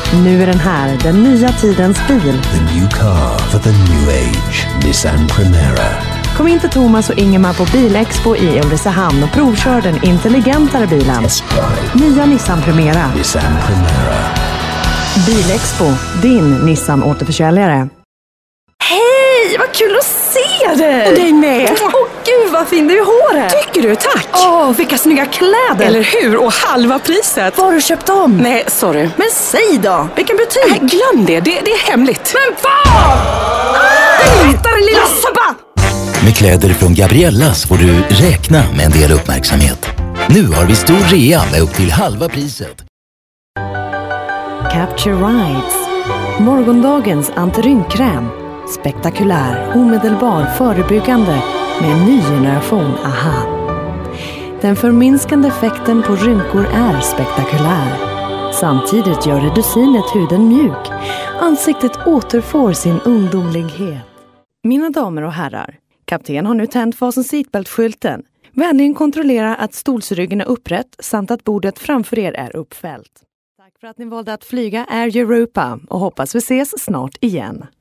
Nu är den här, den nya tidens bil. The new car for the new age. Nissan Primera. Kom in till Thomas och Ingemar på Bilexpo i Ulricehamn och provkör den intelligentare bilen. Nya Nissan Primera. Nissan Primera. Bilexpo, din Nissan-återförsäljare. Hej, vad kul att se dig! Och dig med! Åh gud, vad fin du är i håret! Tycker du, tack! Åh, vilka snygga kläder! Eller hur? Och halva priset! Var har du köpt dem? Nej, sorry. Men säg då, vilken butik? Glöm det, det är hemligt. Men vad? Berätta, lilla subba! Med kläder från Gabriellas får du räkna med en del uppmärksamhet. Nu har vi stor rea med upp till halva priset. Capture Rides. Morgondagens antirynkkräm. Spektakulär, omedelbar, förebyggande med en ny generation AHA. Den förminskande effekten på rynkor är spektakulär. Samtidigt gör reducinet huden mjuk. Ansiktet återfår sin ungdomlighet. Mina damer och herrar, kapten har nu tänt fasen seatbelt-skylten. Vänligen kontrollera att stolsryggen är upprätt samt att bordet framför er är uppfällt. Tack för att ni valde att flyga Air Europa och hoppas vi ses snart igen.